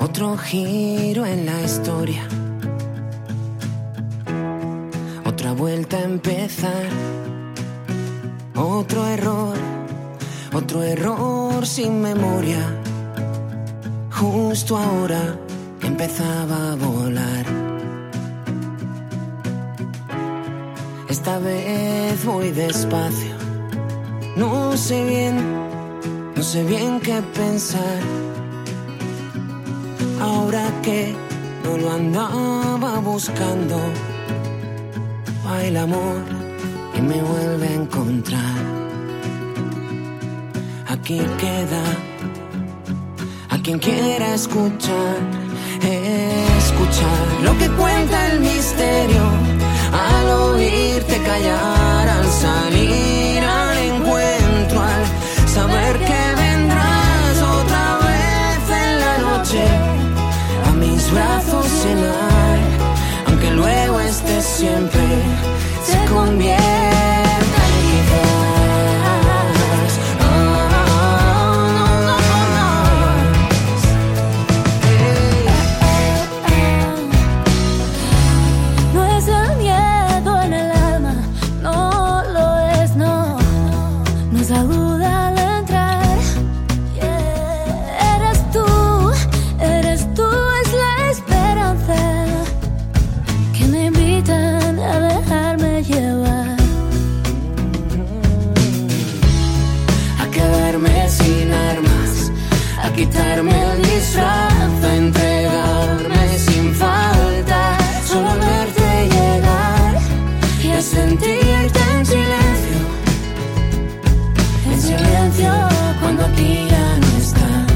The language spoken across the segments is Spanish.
Otro giro en la historia, otra vuelta a empezar. Otro error sin memoria. Justo ahora empezaba a volar. Esta vez voy despacio. No sé bien qué pensar. Ahora que no lo andaba buscando, va el amor y me vuelve a encontrar. Aquí queda a quien quiera escuchar lo que cuenta el misterio. Al oírte callar, al salir al encuentro, al saber que vendrás otra vez en la noche a mis brazos llenar, aunque luego estés siempre, se convierta en quizás. No es el miedo en el alma, no lo es, no. Nos saluda al entrar. Eres tú, es la esperanza que me invitan a dejarme llevar. A quedarme sin armas, a quitarme el disfraz, a entregarme sin falta, solo a verte llegar y a sentirte en silencio cuando aquí ya no estás.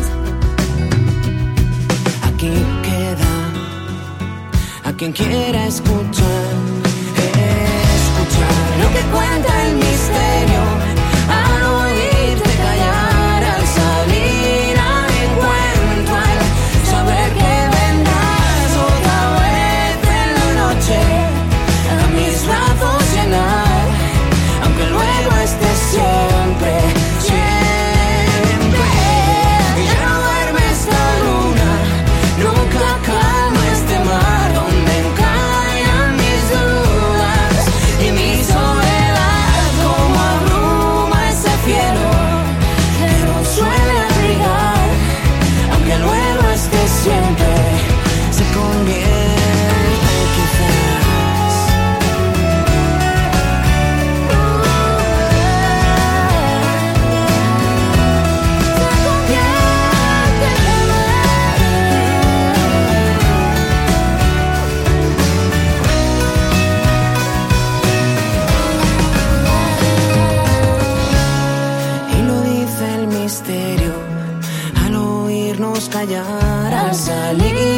Aquí queda a quien quiera escuchar lo que cuenta el misterio. Al oírte callar, al salir al encuentro, al saber que vendrás otra vez en la noche a mis brazos llenar, aunque luego estés siempre. Ya no duerme esta luna, nunca calma este mar donde encallan mis dudas y mi soledad, como abruma ese cielo que nos suele abrigar, aunque luego estés siempre, se convierte quizás. Y lo dice el misterio, al oírnos callar, al salir